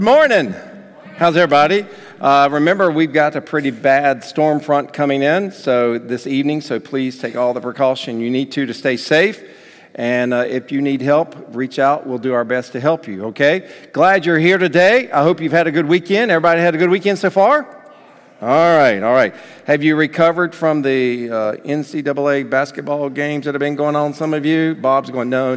Morning. How's everybody? Remember, we've got a pretty bad storm front coming in this evening, so please take all the precaution you need to stay safe. And if you need help, reach out. We'll do our best to help you, okay? Glad you're here today. I hope you've had a good weekend. Everybody had a good weekend so far? All right. Have you recovered from the NCAA basketball games that have been going on, some of you? Bob's going, no.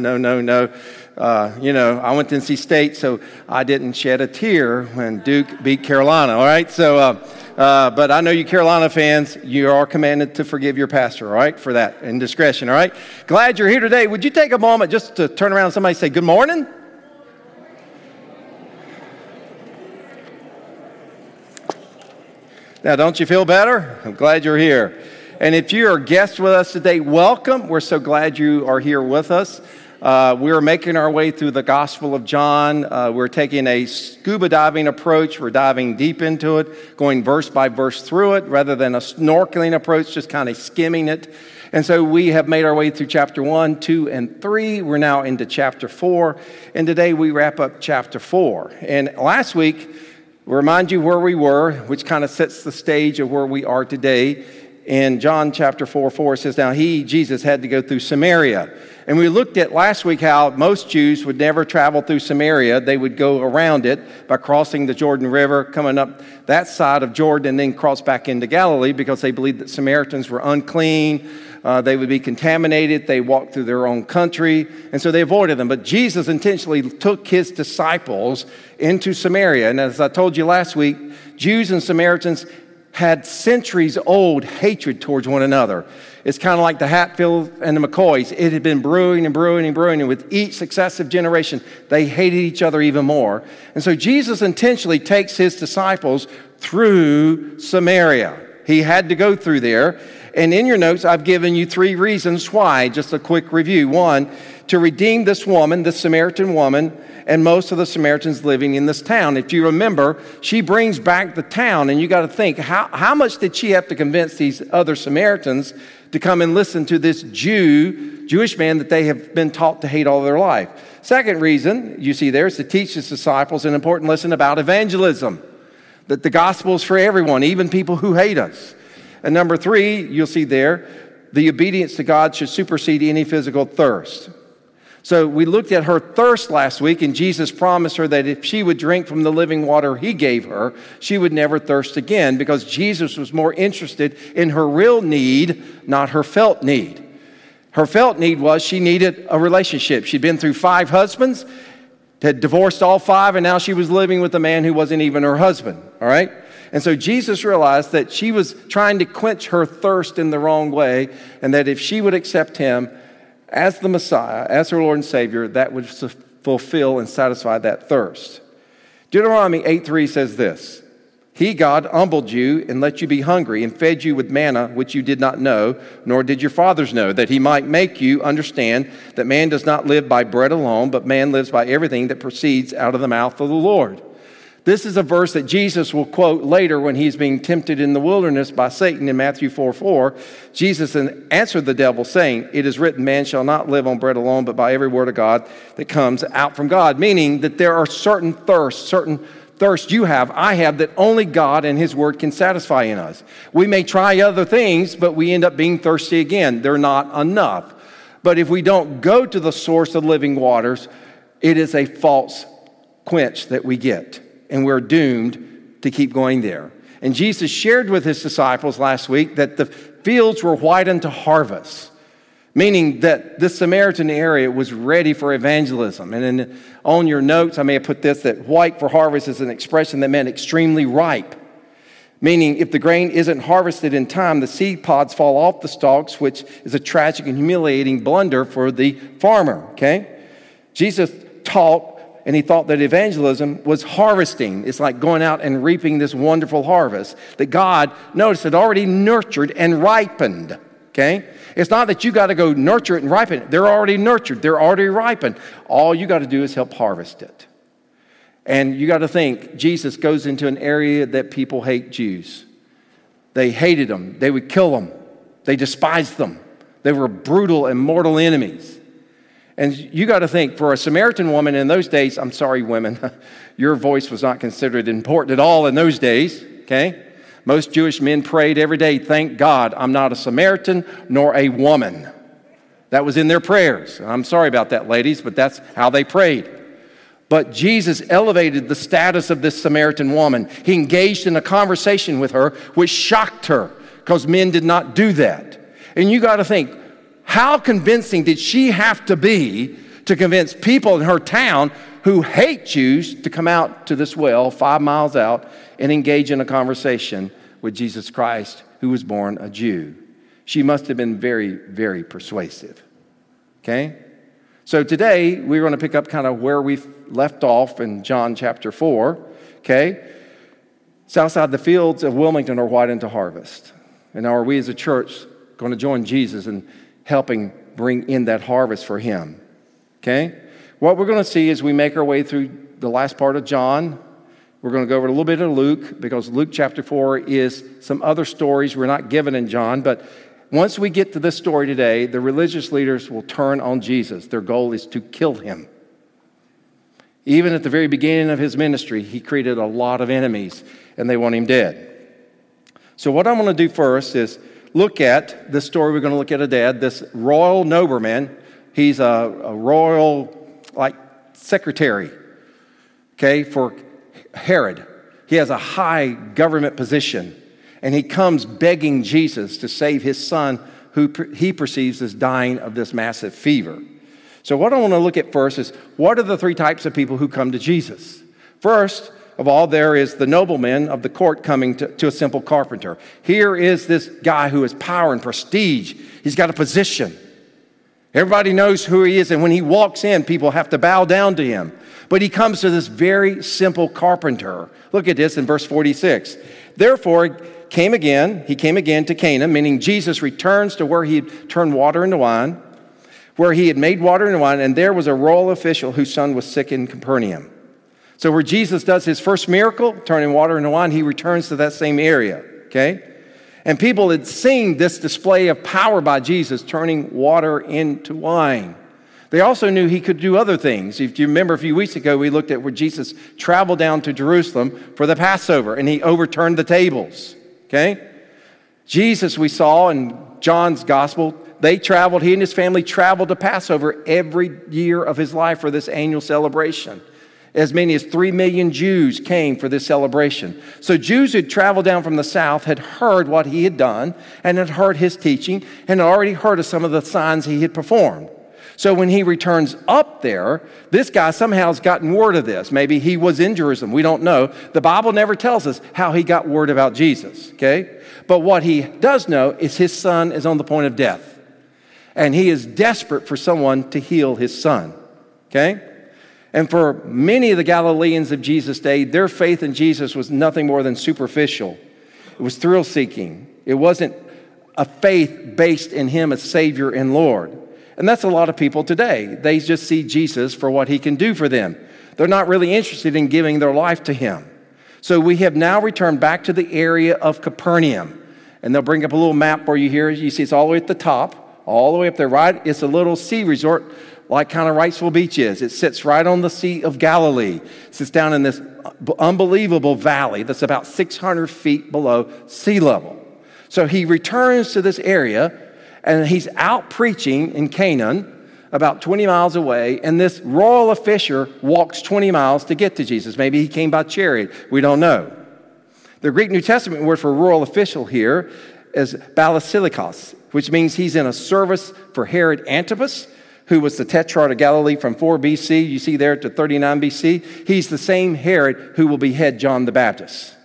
I went to NC State, so I didn't shed a tear when Duke beat Carolina, all right? But I know you Carolina fans, you are commanded to forgive your pastor, all right, for that indiscretion, all right? Glad you're here today. Would you take a moment just to turn around and somebody say, good morning? Now, don't you feel better? I'm glad you're here. And if you're a guest with us today, welcome. We're so glad you are here with us. We're making our way through the Gospel of John. We're taking a scuba diving approach. We're diving deep into it, going verse by verse through it, rather than a snorkeling approach, just kind of skimming it. And so we have made our way through chapter 1, 2, and 3. We're now into chapter 4. And today we wrap up chapter 4. And last week, we'll remind you where we were, which kind of sets the stage of where we are today. In John chapter 4, it says, now Jesus, had to go through Samaria. And we looked at last week how most Jews would never travel through Samaria. They would go around it by crossing the Jordan River, coming up that side of Jordan, and then cross back into Galilee because they believed that Samaritans were unclean. They would be contaminated. They walked through their own country, and so they avoided them. But Jesus intentionally took his disciples into Samaria. And as I told you last week, Jews and Samaritans had centuries-old hatred towards one another. It's kind of like the Hatfields and the McCoys. It had been brewing, and with each successive generation, they hated each other even more. And so Jesus intentionally takes his disciples through Samaria. He had to go through there. And in your notes, I've given you 3 reasons why. Just a quick review. 1, to redeem this woman, this Samaritan woman, and most of the Samaritans living in this town. If you remember, she brings back the town, and you got to think, how much did she have to convince these other Samaritans to come and listen to this Jewish man that they have been taught to hate all their life? Second reason, you see there, is to teach his disciples an important lesson about evangelism, that the gospel is for everyone, even people who hate us. And number 3, you'll see there, the obedience to God should supersede any physical thirst. So we looked at her thirst last week, and Jesus promised her that if she would drink from the living water he gave her, she would never thirst again, because Jesus was more interested in her real need, not her felt need. Her felt need was she needed a relationship. She'd been through 5 husbands, had divorced all 5, and now she was living with a man who wasn't even her husband, all right? And so Jesus realized that she was trying to quench her thirst in the wrong way, and that if she would accept him as the Messiah, as her Lord and Savior, that would fulfill and satisfy that thirst. Deuteronomy 8:3 says this, he, God, humbled you and let you be hungry and fed you with manna which you did not know, nor did your fathers know, that he might make you understand that man does not live by bread alone, but man lives by everything that proceeds out of the mouth of the Lord. This is a verse that Jesus will quote later when he's being tempted in the wilderness by Satan in Matthew 4:4. Jesus answered the devil saying, it is written, man shall not live on bread alone, but by every word of God that comes out from God. Meaning that there are certain thirsts you have, I have, that only God and his word can satisfy in us. We may try other things, but we end up being thirsty again. They're not enough. But if we don't go to the source of living waters, it is a false quench that we get. And we're doomed to keep going there. And Jesus shared with his disciples last week that the fields were white unto harvest, meaning that this Samaritan area was ready for evangelism. And on your notes, I may have put this, that white for harvest is an expression that meant extremely ripe, meaning if the grain isn't harvested in time, the seed pods fall off the stalks, which is a tragic and humiliating blunder for the farmer, okay? Jesus taught, and he thought that evangelism was harvesting. It's like going out and reaping this wonderful harvest that God, notice, had already nurtured and ripened, okay? It's not that you got to go nurture it and ripen it. They're already nurtured. They're already ripened. All you got to do is help harvest it. And you got to think, Jesus goes into an area that people hate Jews. They hated them. They would kill them. They despised them. They were brutal and mortal enemies. And you got to think, for a Samaritan woman in those days, I'm sorry, women, your voice was not considered important at all in those days, okay? Most Jewish men prayed every day, thank God I'm not a Samaritan nor a woman. That was in their prayers. I'm sorry about that, ladies, but that's how they prayed. But Jesus elevated the status of this Samaritan woman. He engaged in a conversation with her, which shocked her, because men did not do that. And you got to think, how convincing did she have to be to convince people in her town who hate Jews to come out to this well 5 miles out and engage in a conversation with Jesus Christ, who was born a Jew? She must have been very, very persuasive. Okay? So today, we're going to pick up kind of where we left off in John chapter 4. Okay? Southside, the fields of Wilmington are white into harvest. And are we as a church going to join Jesus in helping bring in that harvest for him? Okay? What we're going to see as we make our way through the last part of John, we're going to go over a little bit of Luke, because Luke chapter 4 is some other stories we're not given in John. But once we get to this story today, the religious leaders will turn on Jesus. Their goal is to kill him. Even at the very beginning of his ministry, he created a lot of enemies, and they want him dead. So what I'm going to do first is look at this story we're going to look at today. This royal nobleman, he's a royal, secretary, okay, for Herod. He has a high government position, and he comes begging Jesus to save his son, who he perceives as dying of this massive fever. So what I want to look at first is, what are the three types of people who come to Jesus? First of all, there is the nobleman of the court coming to a simple carpenter. Here is this guy who has power and prestige. He's got a position. Everybody knows who he is, and when he walks in, people have to bow down to him. But he comes to this very simple carpenter. Look at this in verse 46. Therefore, he came again to Cana, meaning Jesus returns to where he had turned water into wine, where he had made water into wine, and there was a royal official whose son was sick in Capernaum. So where Jesus does his first miracle, turning water into wine, he returns to that same area, okay? And people had seen this display of power by Jesus, turning water into wine. They also knew he could do other things. If you remember a few weeks ago, we looked at where Jesus traveled down to Jerusalem for the Passover, and he overturned the tables, okay? Jesus, we saw in John's gospel, he and his family traveled to Passover every year of his life for this annual celebration. As many as 3 million Jews came for this celebration. So Jews who had traveled down from the south had heard what he had done and had heard his teaching and had already heard of some of the signs he had performed. So when he returns up there, this guy somehow has gotten word of this. Maybe he was in Jerusalem. We don't know. The Bible never tells us how he got word about Jesus, okay? But what he does know is his son is on the point of death. And he is desperate for someone to heal his son, okay? And for many of the Galileans of Jesus' day, their faith in Jesus was nothing more than superficial. It was thrill-seeking. It wasn't a faith based in him as Savior and Lord. And that's a lot of people today. They just see Jesus for what he can do for them. They're not really interested in giving their life to him. So we have now returned back to the area of Capernaum. And they'll bring up a little map for you here. You see it's all the way at the top, all the way up there, right? It's a little sea resort, like kind of Wrightsville Beach is. It sits right on the Sea of Galilee. It sits down in this unbelievable valley that's about 600 feet below sea level. So he returns to this area, and he's out preaching in Canaan, about 20 miles away, and this royal official walks 20 miles to get to Jesus. Maybe he came by chariot. We don't know. The Greek New Testament word for royal official here is basilikos, which means he's in a service for Herod Antipas, who was the tetrarch of Galilee from 4 BC, you see there, to 39 BC. He's the same Herod who will behead John the Baptist.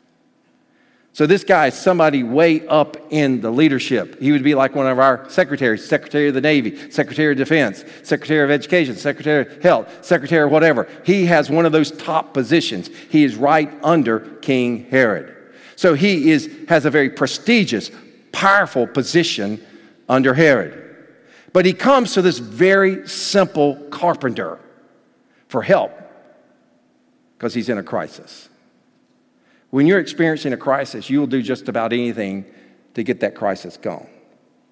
So this guy is somebody way up in the leadership. He would be like one of our secretaries, Secretary of the Navy, Secretary of Defense, Secretary of Education, Secretary of Health, Secretary of whatever. He has one of those top positions. He is right under King Herod. So he has a very prestigious, powerful position under Herod. But he comes to this very simple carpenter for help because he's in a crisis. When you're experiencing a crisis, you will do just about anything to get that crisis gone.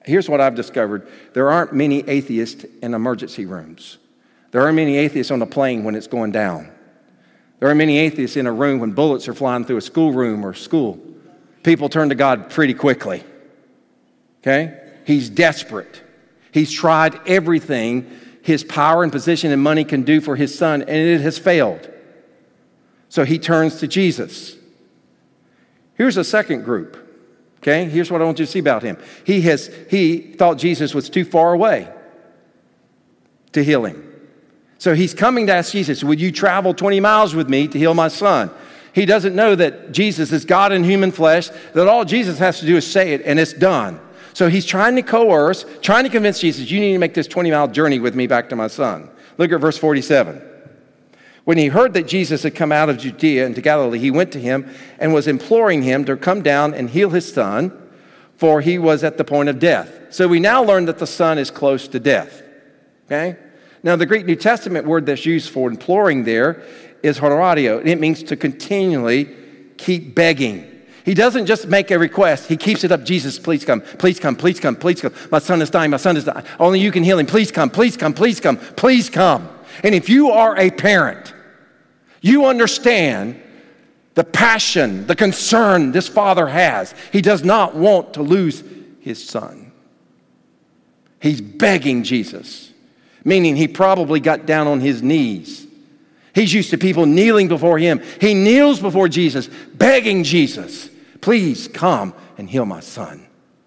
Here's what I've discovered. There aren't many atheists in emergency rooms. There aren't many atheists on a plane when it's going down. There aren't many atheists in a room when bullets are flying through a schoolroom or school. People turn to God pretty quickly. Okay? He's desperate. He's tried everything his power and position and money can do for his son, and it has failed. So he turns to Jesus. Here's a second group. Okay? Here's what I want you to see about him. He thought Jesus was too far away to heal him. So he's coming to ask Jesus, would you travel 20 miles with me to heal my son? He doesn't know that Jesus is God in human flesh, that all Jesus has to do is say it and it's done. So he's trying to coerce, trying to convince Jesus, you need to make this 20-mile journey with me back to my son. Look at verse 47. When he heard that Jesus had come out of Judea into Galilee, he went to him and was imploring him to come down and heal his son, for he was at the point of death. So we now learn that the son is close to death. Okay? Now, the Greek New Testament word that's used for imploring there is horatio, and it means to continually keep begging. He doesn't just make a request. He keeps it up. Jesus, please come. Please come. Please come. Please come. My son is dying. My son is dying. Only you can heal him. Please come. Please come. Please come. Please come. And if you are a parent, you understand the passion, the concern this father has. He does not want to lose his son. He's begging Jesus, meaning he probably got down on his knees. He's used to people kneeling before him. He kneels before Jesus, begging Jesus, please come and heal my son.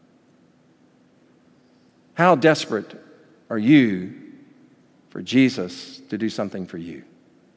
How desperate are you for Jesus to do something for you?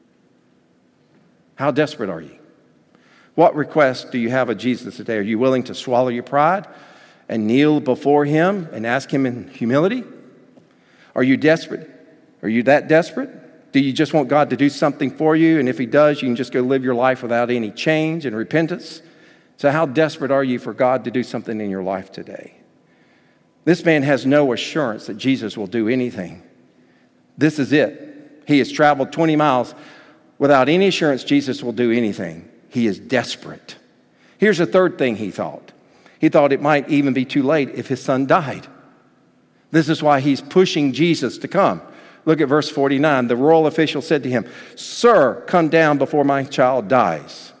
How desperate are you? What request do you have of Jesus today? Are you willing to swallow your pride and kneel before him and ask him in humility? Are you desperate? Are you that desperate? Do you just want God to do something for you? And if he does, you can just go live your life without any change and repentance? So how desperate are you for God to do something in your life today? This man has no assurance that Jesus will do anything. This is it. He has traveled 20 miles without any assurance Jesus will do anything. He is desperate. Here's a third thing he thought. He thought it might even be too late if his son died. This is why he's pushing Jesus to come. Look at verse 49. The royal official said to him, "Sir, come down before my child dies."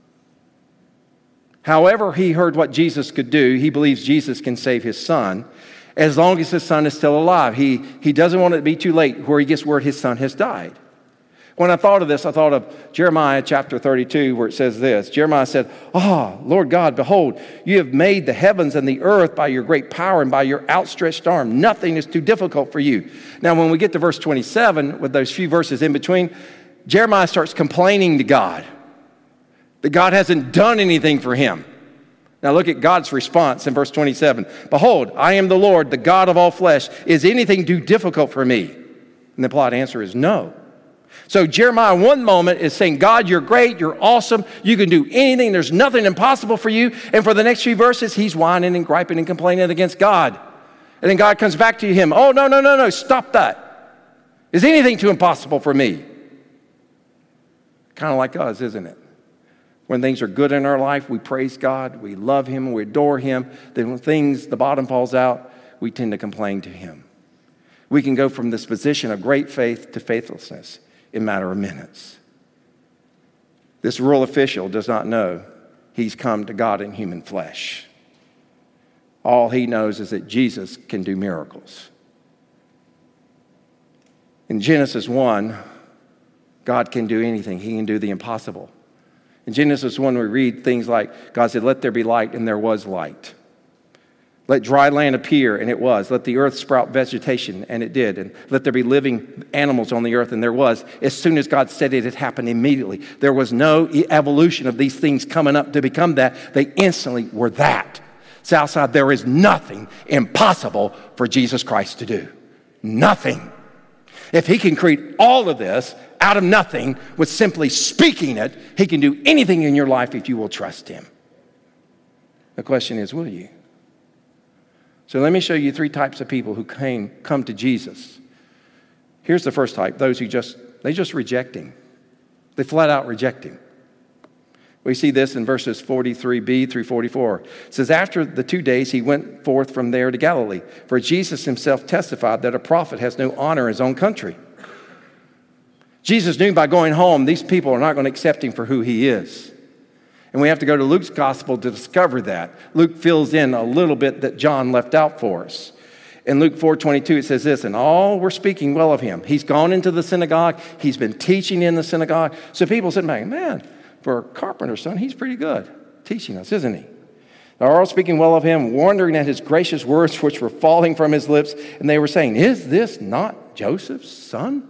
However, he heard what Jesus could do. He believes Jesus can save his son as long as his son is still alive. He doesn't want it to be too late where he gets word his son has died. When I thought of this, I thought of Jeremiah chapter 32, where it says this. Jeremiah said, Lord God, behold, you have made the heavens and the earth by your great power and by your outstretched arm. Nothing is too difficult for you. Now, when we get to verse 27, with those few verses in between, Jeremiah starts complaining to God that God hasn't done anything for him. Now, look at God's response in verse 27. Behold, I am the Lord, the God of all flesh. Is anything too difficult for me? And the implied answer is no. So Jeremiah, one moment, is saying, God, you're great, you're awesome, you can do anything, there's nothing impossible for you. And for the next few verses, he's whining and griping and complaining against God. And then God comes back to him, no, stop that. Is anything too impossible for me? Kind of like us, isn't it? When things are good in our life, we praise God, we love him, we adore him. Then when the bottom falls out, we tend to complain to him. We can go from this position of great faith to faithlessness in a matter of minutes. This royal official does not know he's come to God in human flesh. All he knows is that Jesus can do miracles. In Genesis 1, God can do anything. He can do the impossible. In Genesis 1, we read things like, God said, let there be light, and there was light. Let dry land appear, and it was. Let the earth sprout vegetation, and it did. And let there be living animals on the earth, and there was. As soon as God said it, it happened immediately. There was no evolution of these things coming up to become that. They instantly were that. Southside, there is nothing impossible for Jesus Christ to do. Nothing. If he can create all of this out of nothing with simply speaking it, he can do anything in your life if you will trust him. The question is, will you? So let me show you three types of people who come to Jesus. Here's the first type, those who just reject him. They flat out reject him. We see this in verses 43b through 44. It says, after the 2 days, he went forth from there to Galilee, for Jesus himself testified that a prophet has no honor in his own country. Jesus knew by going home, these people are not going to accept him for who he is. And we have to go to Luke's gospel to discover that. Luke fills in a little bit that John left out for us. In Luke 4:22, it says this, and all were speaking well of him. He's gone into the synagogue. He's been teaching in the synagogue. So people said, man, for a carpenter's son, he's pretty good teaching us, isn't he? They were all speaking well of him, wondering at his gracious words which were falling from his lips. And they were saying, is this not Joseph's son?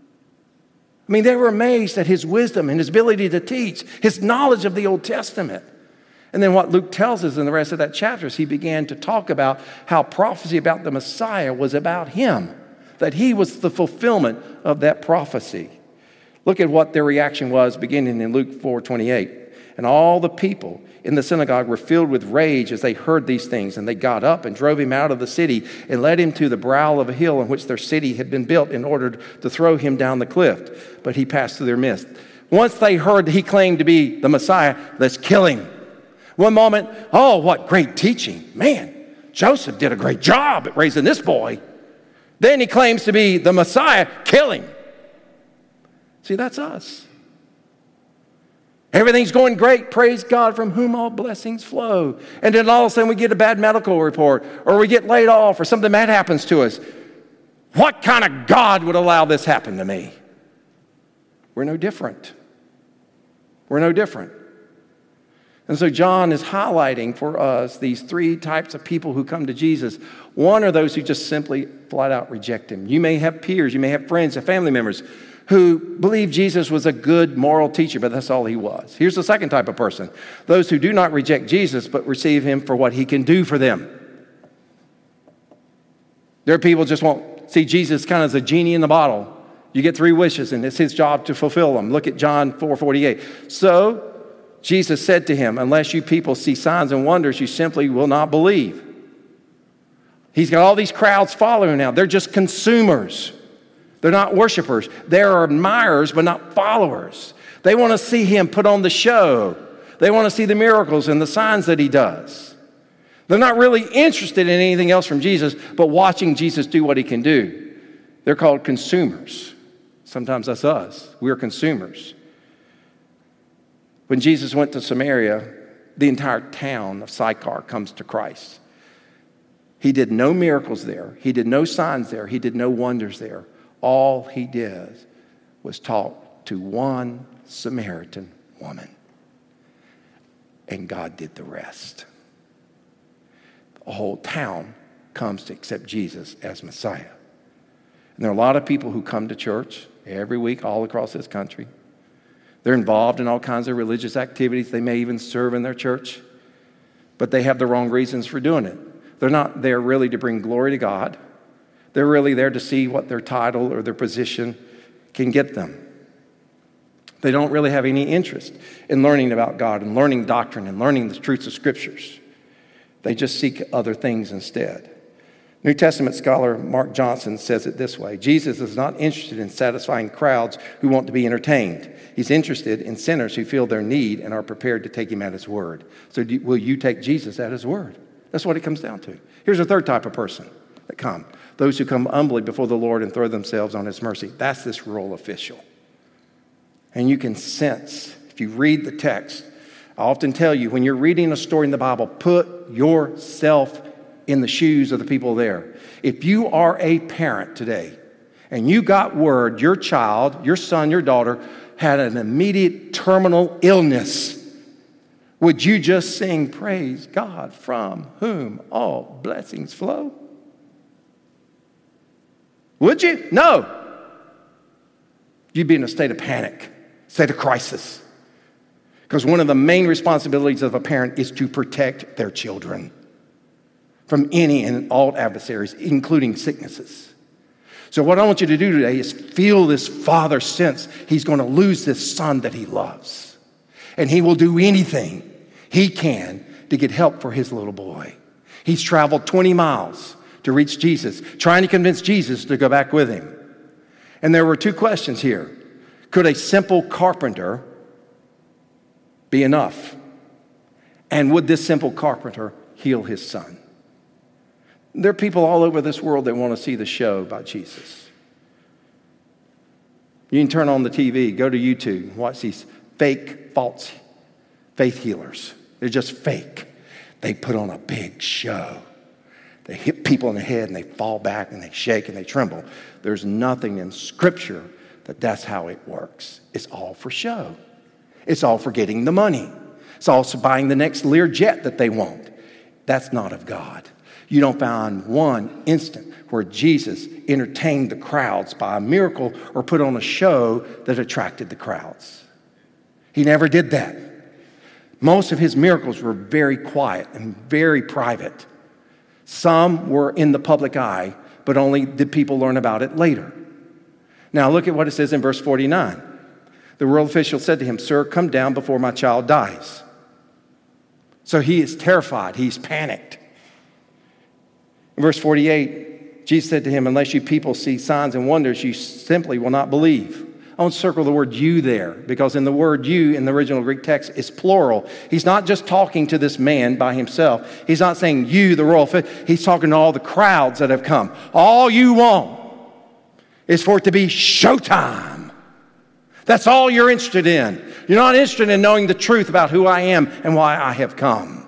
I mean, they were amazed at his wisdom and his ability to teach, his knowledge of the Old Testament. And then what Luke tells us in the rest of that chapter is he began to talk about how prophecy about the Messiah was about him, that he was the fulfillment of that prophecy. Look at what their reaction was beginning in Luke 4:28. And all the people in the synagogue were filled with rage as they heard these things. And they got up and drove him out of the city and led him to the brow of a hill in which their city had been built in order to throw him down the cliff. But he passed through their midst. Once they heard that he claimed to be the Messiah, let's kill him. One moment, oh, what great teaching. Man, Joseph did a great job at raising this boy. Then he claims to be the Messiah, kill him. See, that's us. Everything's going great, praise God, from whom all blessings flow. And then all of a sudden we get a bad medical report, or we get laid off, or something bad happens to us. What kind of God would allow this happen to me? We're no different. We're no different. And so John is highlighting for us these three types of people who come to Jesus. One are those who just simply flat out reject him. You may have peers, you may have friends and family members who believe Jesus was a good moral teacher, but that's all he was. Here's the second type of person. Those who do not reject Jesus, but receive him for what he can do for them. There are people who just won't see Jesus kind of as a genie in the bottle. You get 3 wishes, and it's his job to fulfill them. Look at John 4:48. So Jesus said to him, unless you people see signs and wonders, you simply will not believe. He's got all these crowds following now. They're just consumers. They're not worshipers. They're admirers, but not followers. They want to see him put on the show. They want to see the miracles and the signs that he does. They're not really interested in anything else from Jesus, but watching Jesus do what he can do. They're called consumers. Sometimes that's us. We're consumers. When Jesus went to Samaria, the entire town of Sychar comes to Christ. He did no miracles there. He did no signs there. He did no wonders there. All he did was talk to one Samaritan woman. And God did the rest. The whole town comes to accept Jesus as Messiah. And there are a lot of people who come to church every week all across this country. They're involved in all kinds of religious activities. They may even serve in their church. But they have the wrong reasons for doing it. They're not there really to bring glory to God. They're really there to see what their title or their position can get them. They don't really have any interest in learning about God and learning doctrine and learning the truths of Scriptures. They just seek other things instead. New Testament scholar Mark Johnson says it this way: Jesus is not interested in satisfying crowds who want to be entertained. He's interested in sinners who feel their need and are prepared to take him at his word. So will you take Jesus at his word? That's what it comes down to. Here's a third type of person that come. Those who come humbly before the Lord and throw themselves on his mercy. That's this royal official. And you can sense, if you read the text, I often tell you, when you're reading a story in the Bible, put yourself in the shoes of the people there. If you are a parent today and you got word your child, your son, your daughter had an immediate terminal illness, would you just sing, praise God from whom all blessings flow? Would you? No. You'd be in a state of panic, state of crisis. Because one of the main responsibilities of a parent is to protect their children from any and all adversaries, including sicknesses. So what I want you to do today is feel this father sense he's going to lose this son that he loves. And he will do anything he can to get help for his little boy. He's traveled 20 miles to reach Jesus, trying to convince Jesus to go back with him. And there were 2 questions here. Could a simple carpenter be enough? And would this simple carpenter heal his son? There are people all over this world that want to see the show about Jesus. You can turn on the TV, go to YouTube, watch these fake, false faith healers. They're just fake. They put on a big show. They hit people in the head and they fall back and they shake and they tremble. There's nothing in Scripture that's how it works. It's all for show. It's all for getting the money. It's also buying the next Learjet that they want. That's not of God. You don't find one instant where Jesus entertained the crowds by a miracle or put on a show that attracted the crowds. He never did that. Most of his miracles were very quiet and very private. Some were in the public eye, but only did people learn about it later. Now look at what it says in verse 49. The royal official said to him, "Sir, come down before my child dies." So he is terrified. He's panicked. In verse 48, Jesus said to him, "Unless you people see signs and wonders, you simply will not believe." I want to circle the word "you" there, because in the word "you" in the original Greek text is plural. He's not just talking to this man by himself. He's not saying "you, the royal official." He's talking to all the crowds that have come. All you want is for it to be showtime. That's all you're interested in. You're not interested in knowing the truth about who I am and why I have come.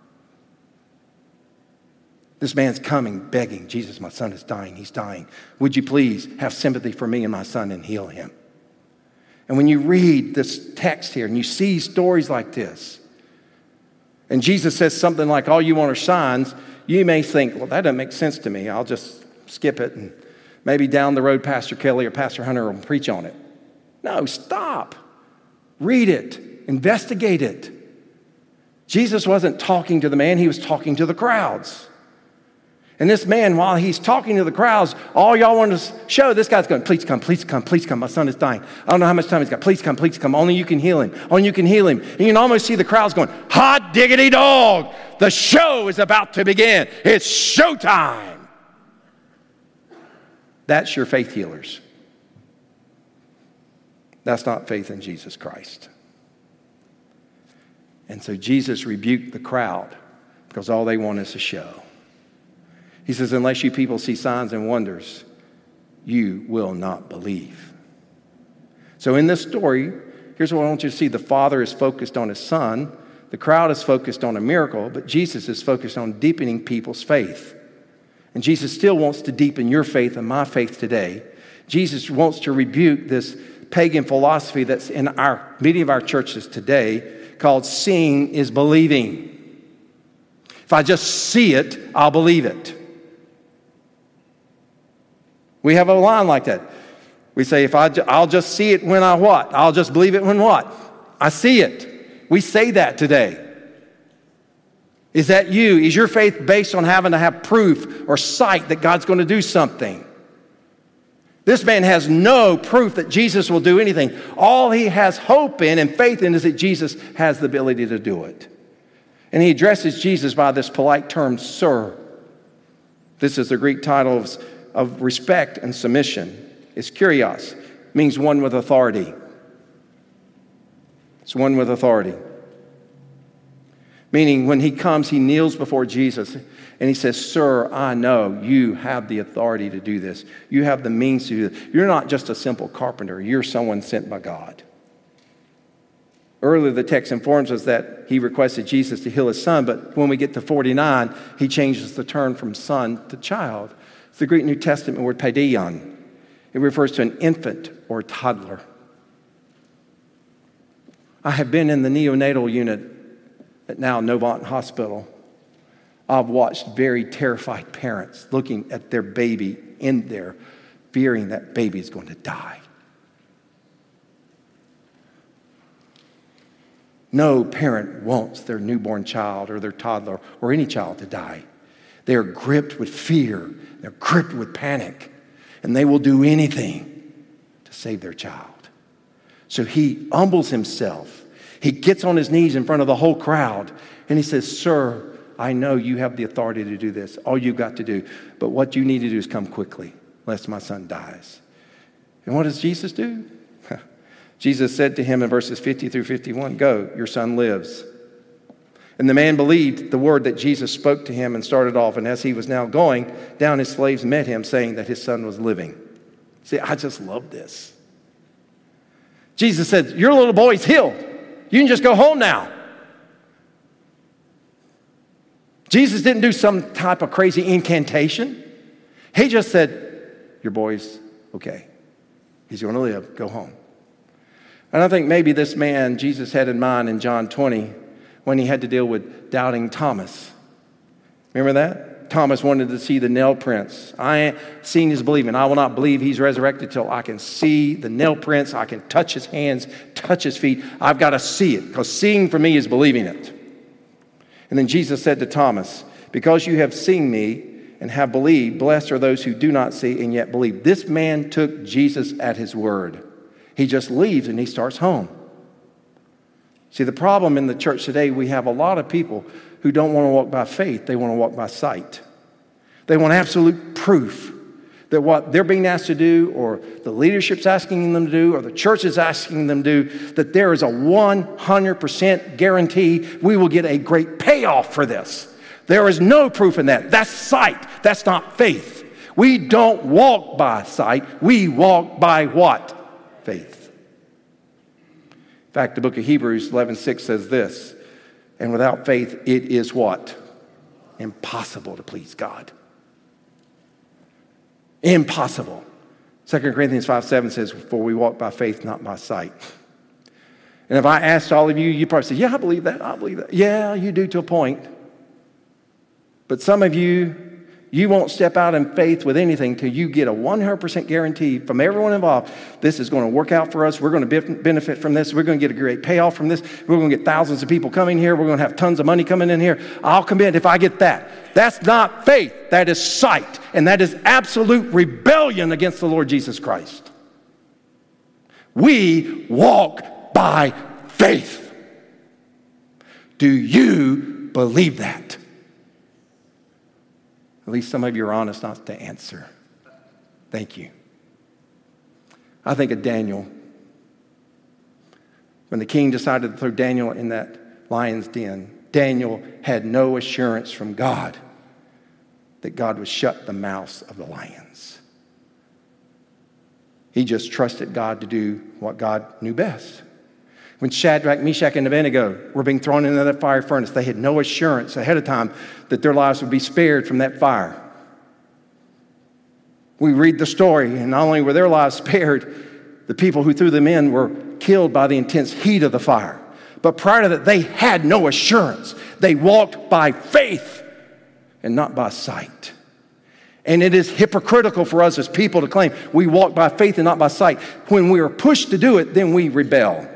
This man's coming, begging, "Jesus, my son is dying. He's dying. Would you please have sympathy for me and my son and heal him?" And when you read this text here and you see stories like this, and Jesus says something like, "All you want are signs," you may think, "Well, that doesn't make sense to me. I'll just skip it, and maybe down the road Pastor Kelly or Pastor Hunter will preach on it." No, stop. Read it. Investigate it. Jesus wasn't talking to the man. He was talking to the crowds. And this man, while he's talking to the crowds, all y'all want to show, this guy's going, "Please come, please come, please come. My son is dying. I don't know how much time he's got. Please come, please come. Only you can heal him. Only you can heal him." And you can almost see the crowds going, "Hot diggity dog. The show is about to begin. It's showtime." That's your faith healers. That's not faith in Jesus Christ. And so Jesus rebuked the crowd because all they want is a show. He says, "Unless you people see signs and wonders, you will not believe." So in this story, here's what I want you to see. The Father is focused on his Son. The crowd is focused on a miracle, but Jesus is focused on deepening people's faith. And Jesus still wants to deepen your faith and my faith today. Jesus wants to rebuke this pagan philosophy that's in many of our churches today called "seeing is believing." If I just see it, I'll believe it. We have a line like that. We say, I'll just see it when I what? I'll just believe it when what? I see it. We say that today. Is that you? Is your faith based on having to have proof or sight that God's going to do something? This man has no proof that Jesus will do anything. All he has hope in and faith in is that Jesus has the ability to do it. And he addresses Jesus by this polite term, "Sir." This is the Greek title of respect and submission. It's kurios. It means one with authority. It's one with authority. Meaning when he comes, he kneels before Jesus and he says, "Sir, I know you have the authority to do this. You have the means to do this. You're not just a simple carpenter. You're someone sent by God." Earlier, the text informs us that he requested Jesus to heal his son, but when we get to 49, he changes the term from son to child. It's the Greek New Testament word paideon. It refers to an infant or a toddler. I have been in the neonatal unit at now Novant Hospital. I've watched very terrified parents looking at their baby in there, fearing that baby is going to die. No parent wants their newborn child or their toddler or any child to die. They are gripped with fear. They're gripped with panic. And they will do anything to save their child. So he humbles himself. He gets on his knees in front of the whole crowd. And he says, "Sir, I know you have the authority to do this. All you've got to do. But what you need to do is come quickly, lest my son dies." And what does Jesus do? Jesus said to him in verses 50 through 51, "Go, your son lives." And the man believed the word that Jesus spoke to him and started off. And as he was now going down, his slaves met him, saying that his son was living. See, I just love this. Jesus said, "Your little boy's healed. You can just go home now." Jesus didn't do some type of crazy incantation. He just said, "Your boy's okay. He's going to live. Go home." And I think maybe this man Jesus had in mind in John 20 when he had to deal with doubting Thomas. Remember that? Thomas wanted to see the nail prints. "I ain't seen his believing. I will not believe he's resurrected till I can see the nail prints. I can touch his hands, touch his feet. I've got to see it, because seeing for me is believing it." And then Jesus said to Thomas, "Because you have seen me and have believed, blessed are those who do not see and yet believe." This man took Jesus at his word. He just leaves and he starts home. See, the problem in the church today, we have a lot of people who don't want to walk by faith. They want to walk by sight. They want absolute proof that what they're being asked to do, or the leadership's asking them to do, or the church is asking them to do, that there is a 100% guarantee we will get a great payoff for this. There is no proof in that. That's sight. That's not faith. We don't walk by sight. We walk by what? Faith. In fact, the book of Hebrews 11:6 says this, "And without faith, it is" what? Impossible to please God. Impossible. 2 Corinthians 5:7 says, "For we walk by faith, not by sight." And if I asked all of you, you'd probably say, "Yeah, I believe that. I believe that." Yeah, you do to a point. But some of you won't step out in faith with anything till you get a 100% guarantee from everyone involved. This is going to work out for us. We're going to benefit from this. We're going to get a great payoff from this. We're going to get thousands of people coming here. We're going to have tons of money coming in here. I'll commit if I get that. That's not faith. That is sight. And that is absolute rebellion against the Lord Jesus Christ. We walk by faith. Do you believe that? At least some of you are honest not to answer. Thank you. I think of Daniel. When the king decided to throw Daniel in that lion's den, Daniel had no assurance from God that God would shut the mouths of the lions. He just trusted God to do what God knew best. When Shadrach, Meshach, and Abednego were being thrown into that fire furnace, they had no assurance ahead of time that their lives would be spared from that fire. We read the story, and not only were their lives spared, the people who threw them in were killed by the intense heat of the fire. But prior to that, they had no assurance. They walked by faith and not by sight. And it is hypocritical for us as people to claim we walk by faith and not by sight. When we are pushed to do it, then we rebel.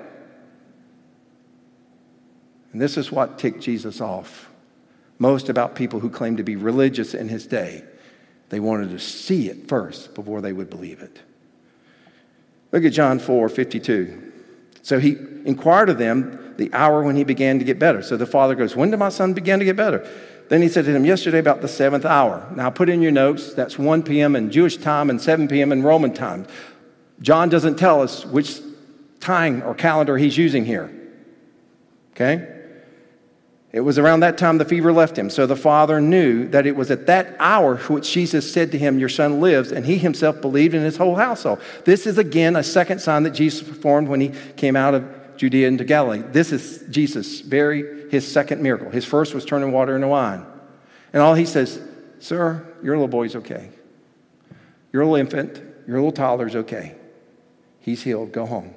And this is what ticked Jesus off most about people who claimed to be religious in his day. They wanted to see it first before they would believe it. Look at John 4:52. So he inquired of them the hour when he began to get better. So the father goes, "When did my son begin to get better?" Then he said to him, "Yesterday about the 7th hour." Now put in your notes, that's 1 p.m. in Jewish time and 7 p.m. in Roman time. John doesn't tell us which time or calendar he's using here. Okay? It was around that time the fever left him. So the father knew that it was at that hour which Jesus said to him, "Your son lives," and he himself believed in his whole household. This is again a second sign that Jesus performed when he came out of Judea into Galilee. This is Jesus' his second miracle. His first was turning water into wine. And all he says, "Sir, your little boy's okay. Your little infant, your little toddler's okay. He's healed. Go home."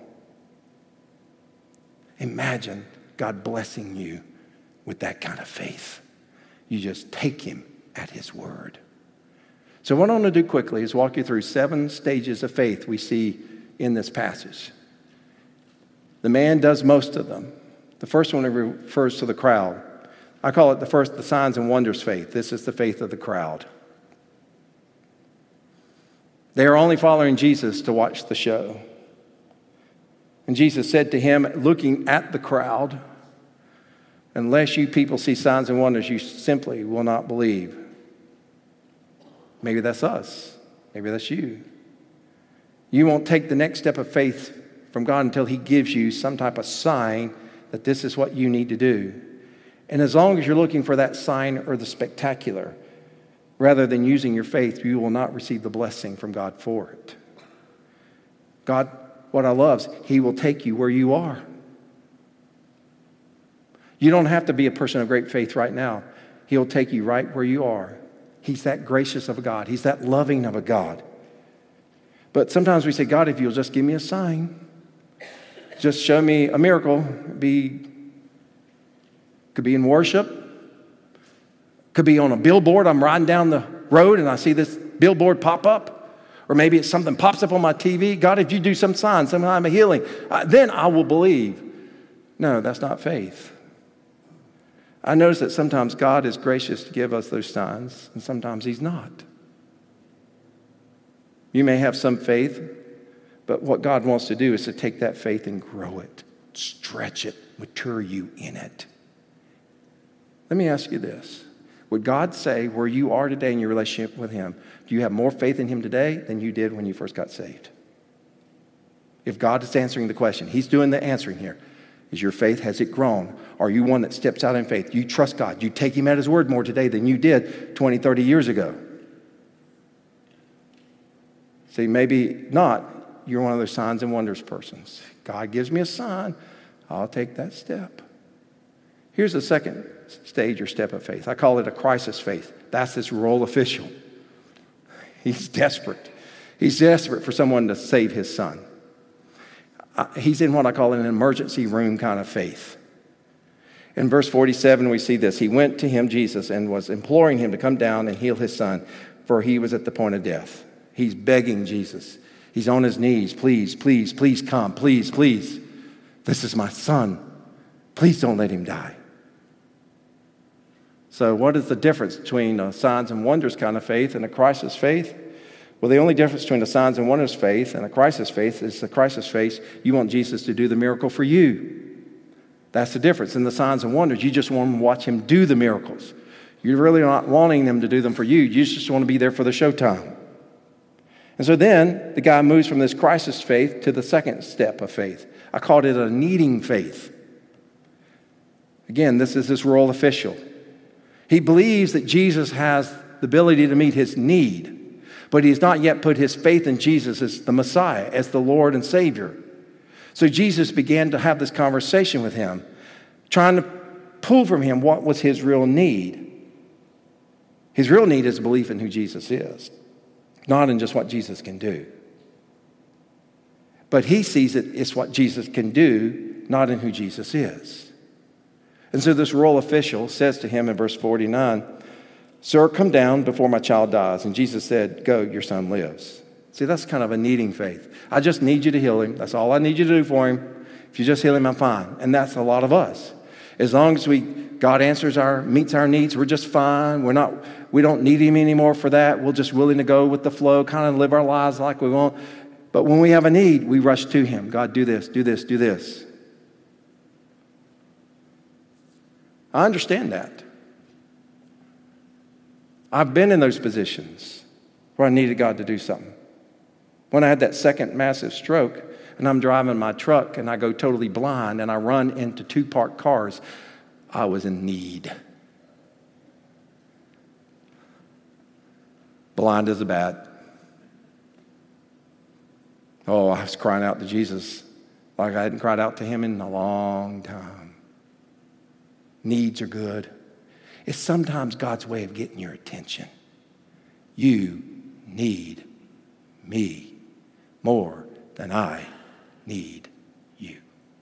Imagine God blessing you with that kind of faith. You just take him at his word. So what I want to do quickly is walk you through 7 stages of faith we see in this passage. The man does most of them. The first one refers to the crowd. I call it the signs and wonders faith. This is the faith of the crowd. They are only following Jesus to watch the show. And Jesus said to him, looking at the crowd, "Unless you people see signs and wonders, you simply will not believe." Maybe that's us. Maybe that's you. You won't take the next step of faith from God until he gives you some type of sign that this is what you need to do. And as long as you're looking for that sign or the spectacular, rather than using your faith, you will not receive the blessing from God for it. God, what I love is he will take you where you are. You don't have to be a person of great faith right now. He'll take you right where you are. He's that gracious of a God. He's that loving of a God. But sometimes we say, God, if you'll just give me a sign, just show me a miracle. Could be in worship. Could be on a billboard. I'm riding down the road and I see this billboard pop up. Or maybe it's something pops up on my TV. God, if you do some sign, some kind of healing, then I will believe. No, that's not faith. I notice that sometimes God is gracious to give us those signs, and sometimes he's not. You may have some faith, but what God wants to do is to take that faith and grow it, stretch it, mature you in it. Let me ask you this. Would God say where you are today in your relationship with him, do you have more faith in him today than you did when you first got saved? If God is answering the question, he's doing the answering here. Is your faith, has it grown? Are you one that steps out in faith? You trust God. You take him at his word more today than you did 20, 30 years ago. See, maybe not. You're one of those signs and wonders persons. God gives me a sign. I'll take that step. Here's the second stage or step of faith. I call it a crisis faith. That's this royal official. He's desperate. He's desperate for someone to save his son. He's in what I call an emergency room kind of faith. In verse 47, we see this. He went to him, Jesus, and was imploring him to come down and heal his son, for he was at the point of death. He's begging Jesus. He's on his knees. Please, please, please come. Please, please. This is my son. Please don't let him die. So what is the difference between a signs and wonders kind of faith and a crisis faith? Well, the only difference between a signs and wonders faith and a crisis faith is the crisis faith, you want Jesus to do the miracle for you. That's the difference. In the signs and wonders, you just want to watch him do the miracles. You're really not wanting them to do them for you. You just want to be there for the showtime. And so then the guy moves from this crisis faith to the second step of faith. I called it a needing faith. Again, this is this royal official. He believes that Jesus has the ability to meet his need. But he has not yet put his faith in Jesus as the Messiah, as the Lord and Savior. So Jesus began to have this conversation with him, trying to pull from him what was his real need. His real need is a belief in who Jesus is, not in just what Jesus can do. But he sees it's what Jesus can do, not in who Jesus is. And so this royal official says to him in verse 49, "Sir, come down before my child dies." And Jesus said, "Go, your son lives." See, that's kind of a needing faith. I just need you to heal him. That's all I need you to do for him. If you just heal him, I'm fine. And that's a lot of us. As long as God meets our needs, we're just fine. We don't need him anymore for that. We're just willing to go with the flow, kind of live our lives like we want. But when we have a need, we rush to him. God, do this, do this, do this. I understand that. I've been in those positions where I needed God to do something. When I had that second massive stroke and I'm driving my truck and I go totally blind and I run into two parked cars, I was in need. Blind as a bat. Oh, I was crying out to Jesus like I hadn't cried out to him in a long time. Needs are good. It's sometimes God's way of getting your attention. You need me more than I need you.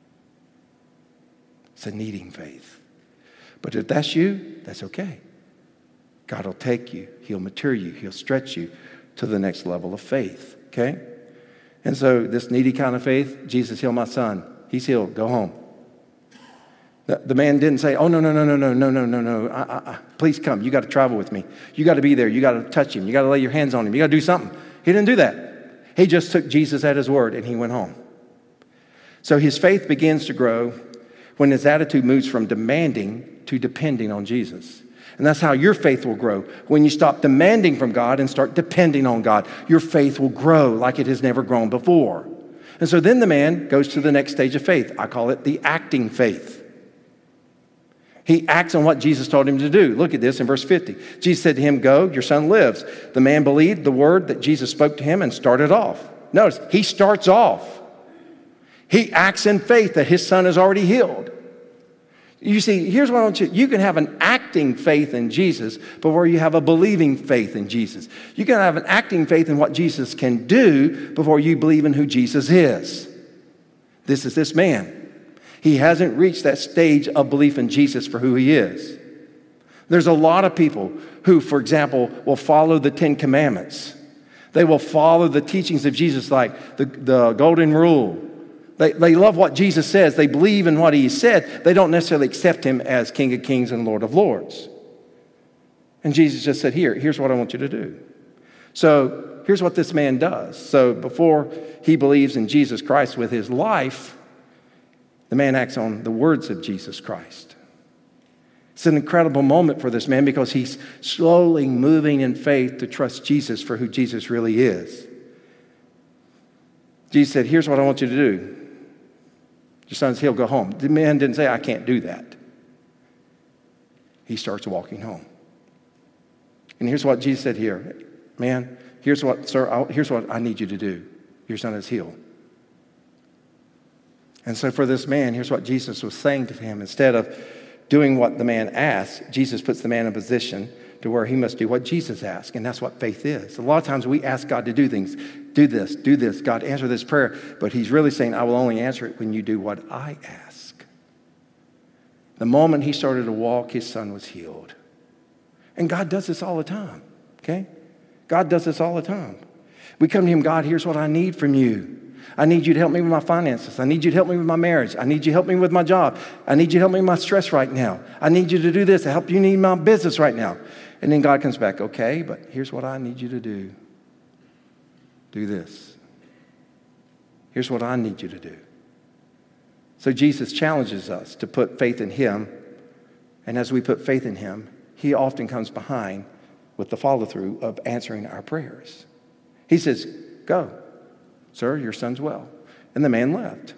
It's a needing faith. But if that's you, that's okay. God will take you. He'll mature you. He'll stretch you to the next level of faith, okay? And so this needy kind of faith, Jesus healed my son. He's healed. Go home. The man didn't say, "Oh, no. Please come. You got to travel with me. You got to be there. You got to touch him. You got to lay your hands on him. You got to do something." He didn't do that. He just took Jesus at his word and he went home. So his faith begins to grow when his attitude moves from demanding to depending on Jesus. And that's how your faith will grow. When you stop demanding from God and start depending on God, your faith will grow like it has never grown before. And so then the man goes to the next stage of faith. I call it the acting faith. He acts on what Jesus told him to do. Look at this in verse 50. Jesus said to him, "Go, your son lives." The man believed the word that Jesus spoke to him and started off. Notice, he starts off. He acts in faith that his son is already healed. You see, here's what I want you. You can have an acting faith in Jesus before you have a believing faith in Jesus. You can have an acting faith in what Jesus can do before you believe in who Jesus is. This is this man. He hasn't reached that stage of belief in Jesus for who he is. There's a lot of people who, for example, will follow the 10 Commandments. They will follow the teachings of Jesus, like the Golden Rule. They love what Jesus says. They believe in what he said. They don't necessarily accept him as King of Kings and Lord of Lords. And Jesus just said, here's what I want you to do. So here's what this man does. So before he believes in Jesus Christ with his life, the man acts on the words of Jesus Christ. It's an incredible moment for this man because he's slowly moving in faith to trust Jesus for who Jesus really is. Jesus said, "Here's what I want you to do. Your son's healed, go home." The man didn't say, "I can't do that." He starts walking home. And here's what Jesus said here. "Man, here's what I need you to do. Your son is healed." And so for this man, here's what Jesus was saying to him. Instead of doing what the man asked, Jesus puts the man in a position to where he must do what Jesus asked. And that's what faith is. A lot of times we ask God to do things. Do this. God, answer this prayer. But he's really saying, I will only answer it when you do what I ask. The moment he started to walk, his son was healed. And God does this all the time, okay? God does this all the time. We come to him, "God, here's what I need from you. I need you to help me with my finances. I need you to help me with my marriage. I need you to help me with my job. I need you to help me with my stress right now. I need you to do this. I help you need my business right now." And then God comes back, "Okay, but here's what I need you to do. Do this. Here's what I need you to do." So Jesus challenges us to put faith in him. And as we put faith in him, he often comes behind with the follow-through of answering our prayers. He says, "Go. Sir, your son's well." And the man left.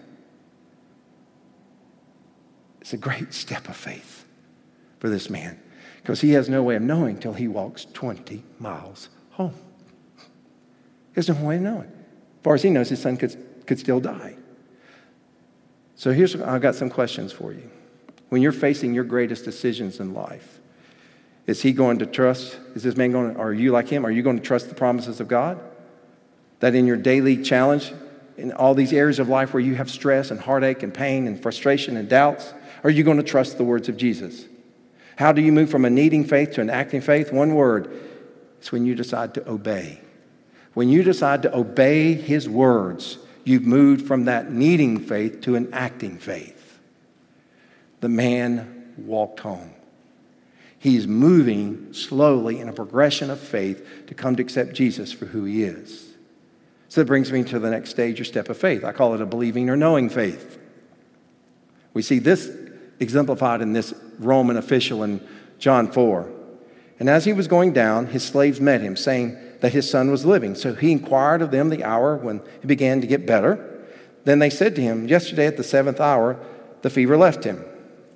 It's a great step of faith for this man because he has no way of knowing till he walks 20 miles home. He has no way of knowing. As far as he knows, his son could still die. So I've got some questions for you. When you're facing your greatest decisions in life, is this man going to, are you like him? Are you going to trust the promises of God? That in your daily challenge, in all these areas of life where you have stress and heartache and pain and frustration and doubts, are you going to trust the words of Jesus? How do you move from a needing faith to an acting faith? One word. It's when you decide to obey. When you decide to obey his words, you've moved from that needing faith to an acting faith. The man walked home. He's moving slowly in a progression of faith to come to accept Jesus for who he is. So that brings me to the next stage or step of faith. I call it a believing or knowing faith. We see this exemplified in this Roman official in John 4. "And as he was going down, his slaves met him, saying that his son was living. So he inquired of them the hour when he began to get better. Then they said to him, 'Yesterday at the 7th hour, the fever left him.'"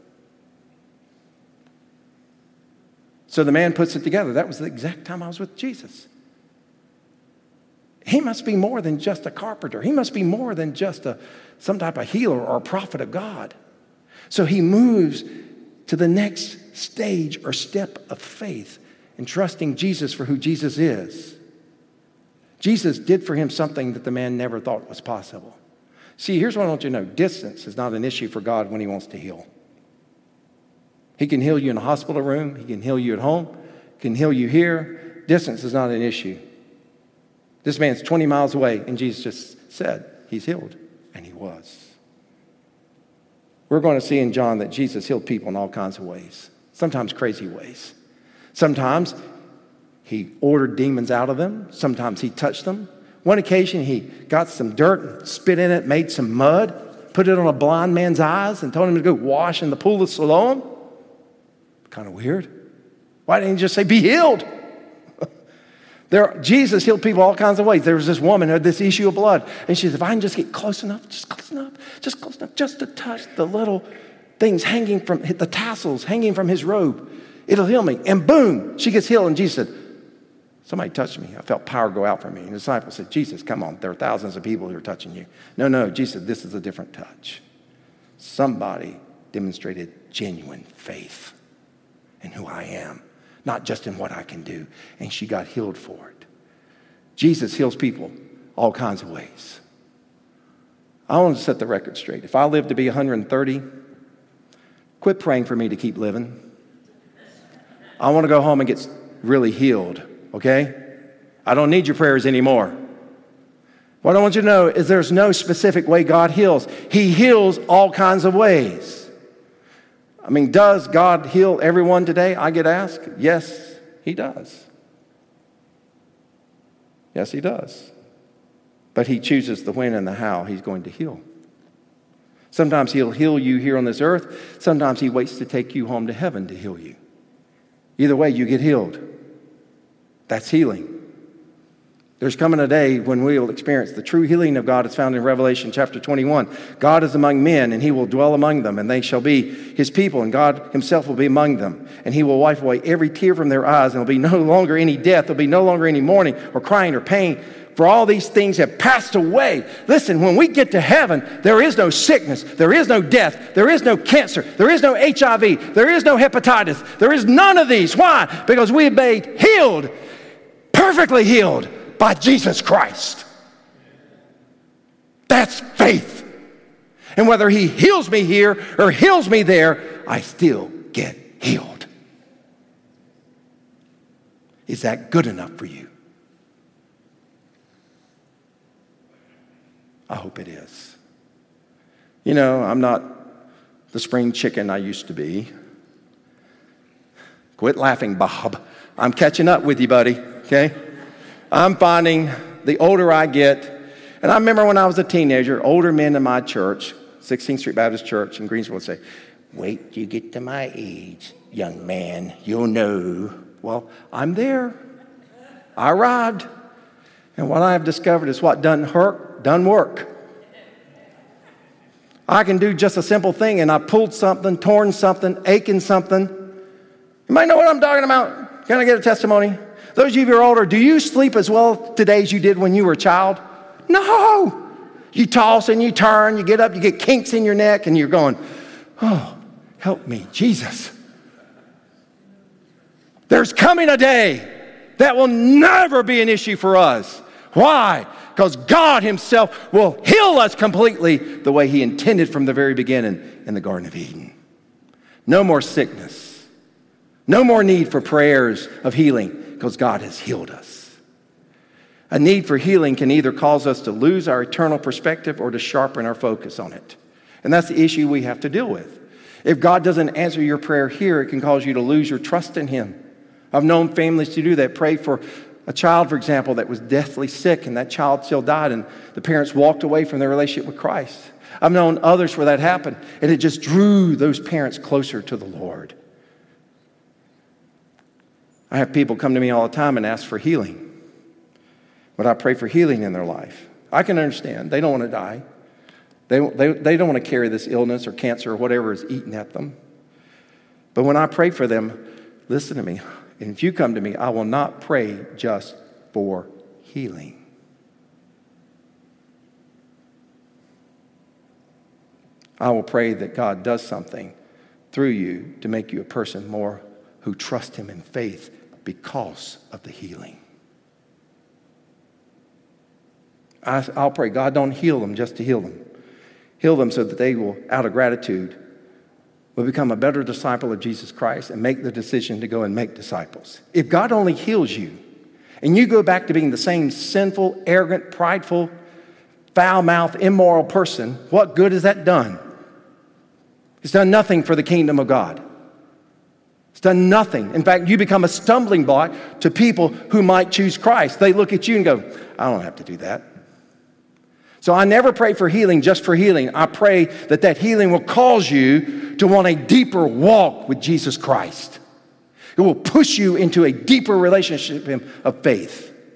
So the man puts it together. That was the exact time I was with Jesus. He must be more than just a carpenter. He must be more than just some type of healer or a prophet of God. So he moves to the next stage or step of faith in trusting Jesus for who Jesus is. Jesus did for him something that the man never thought was possible. See, here's what I want you to know. Distance is not an issue for God when he wants to heal. He can heal you in a hospital room. He can heal you at home. He can heal you here. Distance is not an issue. This man's 20 miles away, and Jesus just said he's healed, and he was. We're going to see in John that Jesus healed people in all kinds of ways, sometimes crazy ways. Sometimes he ordered demons out of them. Sometimes he touched them. One occasion, he got some dirt, spit in it, made some mud, put it on a blind man's eyes, and told him to go wash in the pool of Siloam. Kind of weird. Why didn't he just say, "Be healed"? Jesus healed people all kinds of ways. There was this woman who had this issue of blood. And she said, if I can just get close enough, just to touch the little things hanging from, the tassels hanging from his robe, it'll heal me. And boom, she gets healed. And Jesus said, somebody touched me. I felt power go out from me. And the disciples said, Jesus, come on. There are thousands of people who are touching you. No, Jesus said, this is a different touch. Somebody demonstrated genuine faith in who I am, not just in what I can do. And she got healed for it. Jesus heals people all kinds of ways. I want to set the record straight. If I live to be 130, quit praying for me to keep living. I want to go home and get really healed, okay? I don't need your prayers anymore. What I want you to know is there's no specific way God heals. He heals all kinds of ways. I mean, does God heal everyone today? I get asked. Yes, he does. Yes, he does. But he chooses the when and the how he's going to heal. Sometimes he'll heal you here on this earth. Sometimes he waits to take you home to heaven to heal you. Either way, you get healed. That's healing. There's coming a day when we will experience the true healing of God. It's found in Revelation chapter 21. God is among men, and he will dwell among them, and they shall be his people, and God himself will be among them. And he will wipe away every tear from their eyes, and there will be no longer any death. There will be no longer any mourning or crying or pain, for all these things have passed away. Listen, when we get to heaven, there is no sickness, there is no death, there is no cancer, there is no HIV, there is no hepatitis, there is none of these. Why? Because we have been healed, perfectly healed, by Jesus Christ. That's faith. And whether he heals me here or heals me there, I still get healed. Is that good enough for you? I hope it is. You know, I'm not the spring chicken I used to be. Quit laughing, Bob. I'm catching up with you, buddy, okay? I'm finding the older I get, and I remember when I was a teenager, older men in my church, 16th Street Baptist Church in Greensboro, would say, wait till you get to my age, young man, you'll know. Well, I'm there. I arrived. And what I have discovered is what doesn't hurt, doesn't work. I can do just a simple thing, and I pulled something, torn something, aching something. You might know what I'm talking about. Can I get a testimony? Those of you who are older, do you sleep as well today as you did when you were a child? No. You toss and you turn, you get up, you get kinks in your neck, and you're going, oh, help me, Jesus. There's coming a day that will never be an issue for us. Why? Because God himself will heal us completely the way he intended from the very beginning in the Garden of Eden. No more sickness. No more need for prayers of healing because God has healed us. A need for healing can either cause us to lose our eternal perspective or to sharpen our focus on it. And that's the issue we have to deal with. If God doesn't answer your prayer here, it can cause you to lose your trust in him. I've known families to do that. Pray for a child, for example, that was deathly sick, and that child still died, and the parents walked away from their relationship with Christ. I've known others where that happened, and it just drew those parents closer to the Lord. I have people come to me all the time and ask for healing. But I pray for healing in their life. I can understand. They don't want to die. They don't want to carry this illness or cancer or whatever is eating at them. But when I pray for them, listen to me. And if you come to me, I will not pray just for healing. I will pray that God does something through you to make you a person more who trust him in faith because of the healing. I'll pray, God, don't heal them just to heal them. Heal them so that they will, out of gratitude, will become a better disciple of Jesus Christ and make the decision to go and make disciples. If God only heals you and you go back to being the same sinful, arrogant, prideful, foul-mouthed, immoral person, what good has that done? It's done nothing for the kingdom of God. It's done nothing. In fact, you become a stumbling block to people who might choose Christ. They look at you and go, I don't have to do that. So I never pray for healing just for healing. I pray that that healing will cause you to want a deeper walk with Jesus Christ. It will push you into a deeper relationship of faith.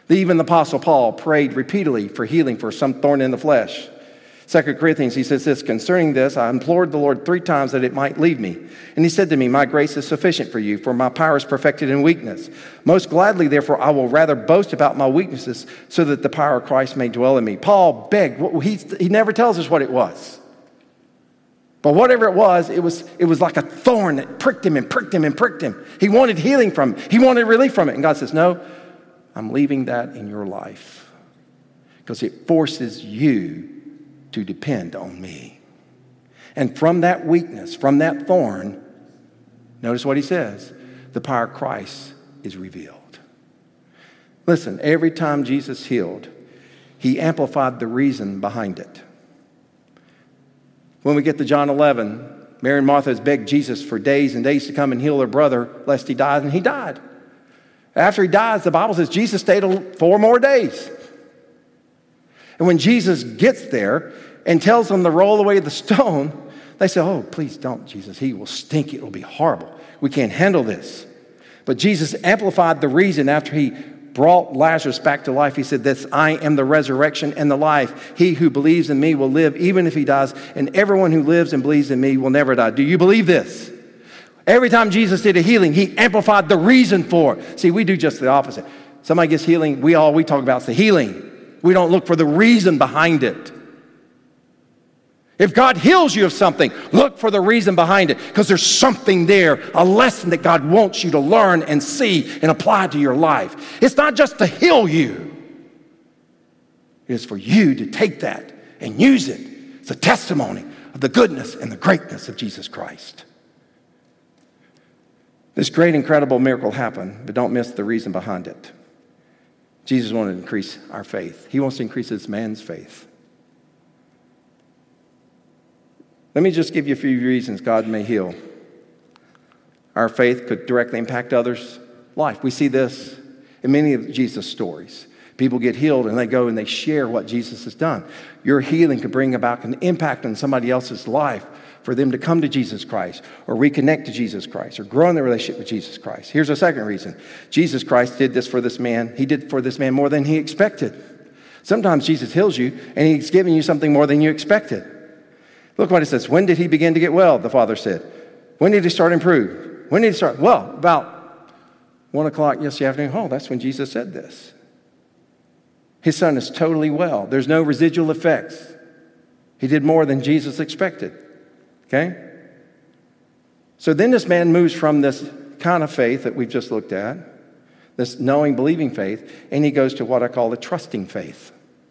Even the Apostle Paul prayed repeatedly for healing for some thorn in the flesh. 2 Corinthians, he says this, concerning this, I implored the Lord 3 times that it might leave me. And he said to me, my grace is sufficient for you, for my power is perfected in weakness. Most gladly, therefore, I will rather boast about my weaknesses so that the power of Christ may dwell in me. Paul begged. He never tells us what it was. But whatever it was like a thorn that pricked him and pricked him and pricked him. He wanted healing from it. He wanted relief from it. And God says, no, I'm leaving that in your life because it forces you to depend on me. And from that weakness, from that thorn, notice what he says, the power of Christ is revealed. Listen, every time Jesus healed, he amplified the reason behind it. When we get to John 11, Mary and Martha has begged Jesus for days and days to come and heal their brother lest he died, and he died. After he dies, the Bible says Jesus stayed 4 more days. And when Jesus gets there and tells them to roll away the stone, they say, oh, please don't, Jesus. He will stink. It will be horrible. We can't handle this. But Jesus amplified the reason after he brought Lazarus back to life. He said this, I am the resurrection and the life. He who believes in me will live even if he dies, and everyone who lives and believes in me will never die. Do you believe this? Every time Jesus did a healing, he amplified the reason for it. See, we do just the opposite. Somebody gets healing, we talk about is the healing. We don't look for the reason behind it. If God heals you of something, look for the reason behind it, because there's something there, a lesson that God wants you to learn and see and apply to your life. It's not just to heal you. It is for you to take that and use it. It's a testimony of the goodness and the greatness of Jesus Christ. This great, incredible miracle happened, but don't miss the reason behind it. Jesus wanted to increase our faith. He wants to increase this man's faith. Let me just give you a few reasons God may heal. Our faith could directly impact others' life. We see this in many of Jesus' stories. People get healed and they go and they share what Jesus has done. Your healing could bring about an impact on somebody else's life for them to come to Jesus Christ or reconnect to Jesus Christ or grow in their relationship with Jesus Christ. Here's a second reason. Jesus Christ did this for this man. He did for this man more than he expected. Sometimes Jesus heals you and he's giving you something more than you expected. Look what it says. When did he begin to get well? The father said. When did he start to improve? When did he start? Well, about 1 o'clock yesterday afternoon. Oh, that's when Jesus said this. His son is totally well. There's no residual effects. He did more than Jesus expected. Okay? So then this man moves from this kind of faith that we've just looked at, this knowing, believing faith, and he goes to what I call the trusting faith.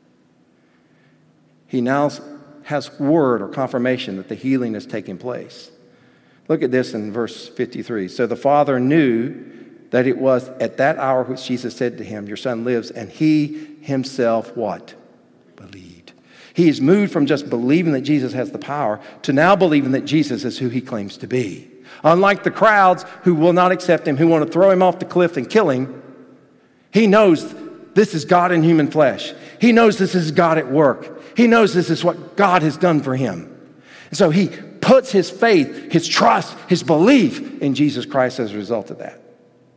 He now has word or confirmation that the healing is taking place. Look at this in verse 53. So the father knew that it was at that hour which Jesus said to him, your son lives, and he himself what? Believed. He is moved from just believing that Jesus has the power to now believing that Jesus is who he claims to be. Unlike the crowds who will not accept him, who want to throw him off the cliff and kill him, he knows this is God in human flesh. He knows this is God at work. He knows this is what God has done for him. And so he puts his faith, his trust, his belief in Jesus Christ as a result of that.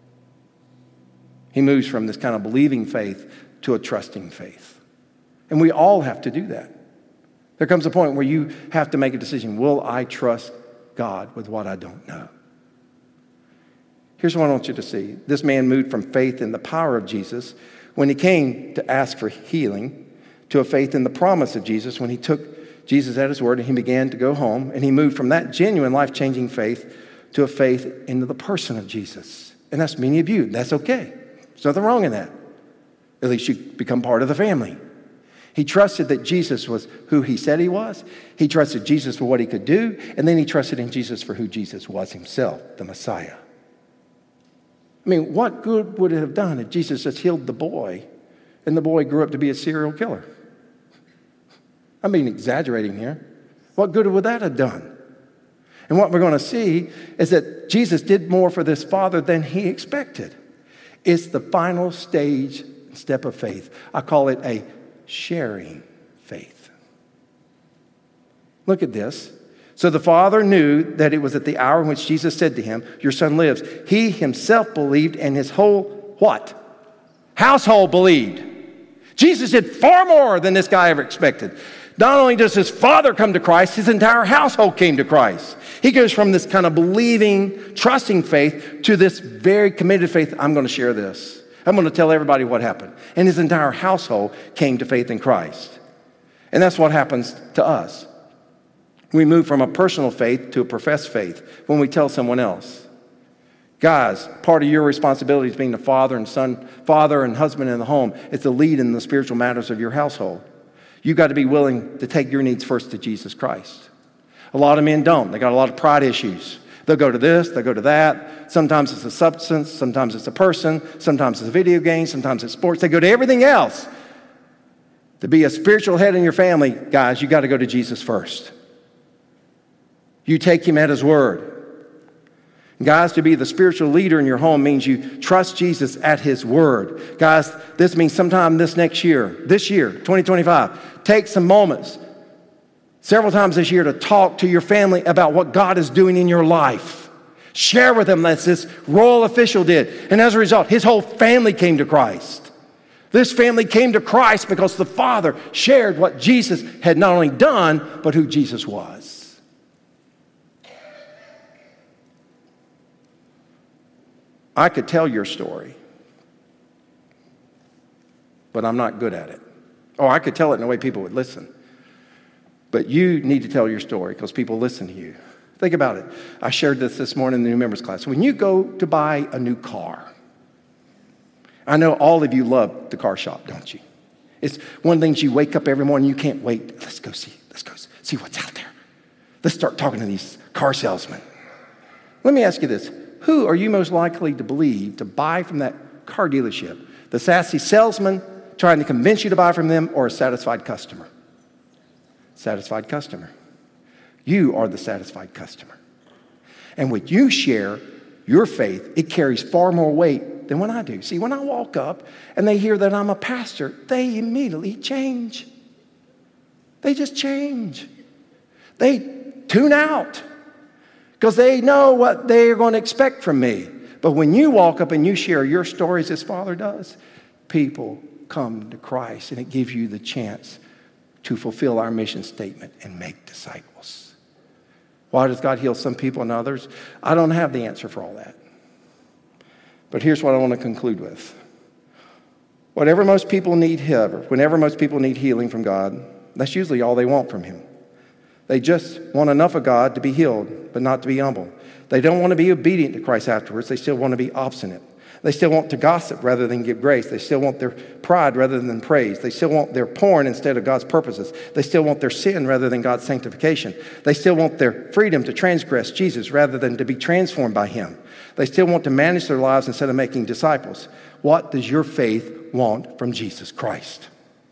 He moves from this kind of believing faith to a trusting faith. And we all have to do that. There comes a point where you have to make a decision. Will I trust God with what I don't know? Here's what I want you to see. This man moved from faith in the power of Jesus when he came to ask for healing to a faith in the promise of Jesus when he took Jesus at his word and he began to go home, and he moved from that genuine life-changing faith to a faith into the person of Jesus. And that's many of you. That's okay. There's nothing wrong in that. At least you become part of the family. He trusted that Jesus was who he said he was. He trusted Jesus for what he could do, and then he trusted in Jesus for who Jesus was himself, the Messiah. I mean, what good would it have done if Jesus just healed the boy and the boy grew up to be a serial killer? I'm being exaggerating here. What good would that have done? And what we're going to see is that Jesus did more for this father than he expected. It's the final stage, step of faith. I call it a sharing faith. Look at this. So the father knew that it was at the hour in which Jesus said to him, your son lives. He himself believed, and his whole what? household believed. Jesus did far more than this guy ever expected. Not only does his father come to Christ, his entire household came to Christ. He goes from this kind of believing, trusting faith to this very committed faith. I'm going to share this. I'm going to tell everybody what happened. And his entire household came to faith in Christ. And that's what happens to us. We move from a personal faith to a professed faith when we tell someone else. Guys, part of your responsibility is being the father and husband in the home. It's the lead in the spiritual matters of your household. You've got to be willing to take your needs first to Jesus Christ. A lot of men don't. They got a lot of pride issues. They'll go to this, they'll go to that. Sometimes it's a substance, sometimes it's a person, sometimes it's a video game, sometimes it's sports. They go to everything else. To be a spiritual head in your family, guys, you got to go to Jesus first. You take him at his word. Guys, to be the spiritual leader in your home means you trust Jesus at his word. Guys, this means sometime this year, 2025, take some moments, several times this year, to talk to your family about what God is doing in your life. Share with them as this royal official did. And as a result, his whole family came to Christ. This family came to Christ because the Father shared what Jesus had not only done, but who Jesus was. I could tell your story, but I'm not good at it. Or I could tell it in a way people would listen. But you need to tell your story because people listen to you. Think about it. I shared this morning in the new members class. When you go to buy a new car, I know all of you love the car shop, don't you? It's one of the things you wake up every morning, you can't wait. Let's go see what's out there. Let's start talking to these car salesmen. Let me ask you this. Who are you most likely to believe to buy from that car dealership? The sassy salesman trying to convince you to buy from them, or a satisfied customer? Satisfied customer. You are the satisfied customer. And when you share your faith, it carries far more weight than when I do. See, when I walk up and they hear that I'm a pastor, they immediately change. They just change. They tune out because they know what they're going to expect from me. But when you walk up and you share your stories as Father does, people come to Christ, and it gives you the chance to fulfill our mission statement and make disciples. Why does God heal some people and others? I don't have the answer for all that. But here's what I want to conclude with. Whenever most people need healing from God, that's usually all they want from him. They just want enough of God to be healed, but not to be humble. They don't want to be obedient to Christ afterwards. They still want to be obstinate. They still want to gossip rather than give grace. They still want their pride rather than praise. They still want their porn instead of God's purposes. They still want their sin rather than God's sanctification. They still want their freedom to transgress Jesus rather than to be transformed by him. They still want to manage their lives instead of making disciples. What does your faith want from Jesus Christ?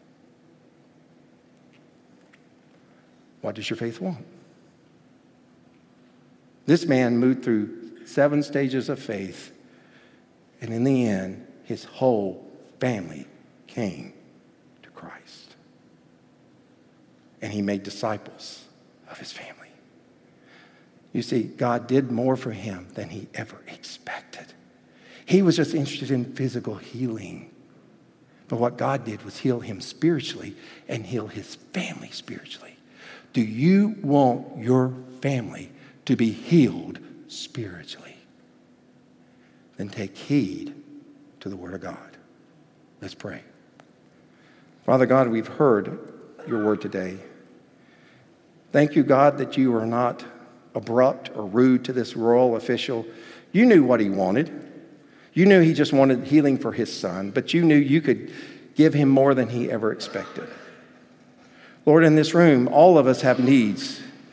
What does your faith want? This man moved through 7 stages of faith, and in the end, his whole family came to Christ. And he made disciples of his family. You see, God did more for him than he ever expected. He was just interested in physical healing. But what God did was heal him spiritually and heal his family spiritually. Do you want your family to be healed spiritually? Then take heed to the Word of God. Let's pray. Father God, we've heard your word today. Thank you, God, that you are not abrupt or rude to this royal official. You knew what he wanted. You knew he just wanted healing for his son, but you knew you could give him more than he ever expected. Lord, in this room, all of us have needs.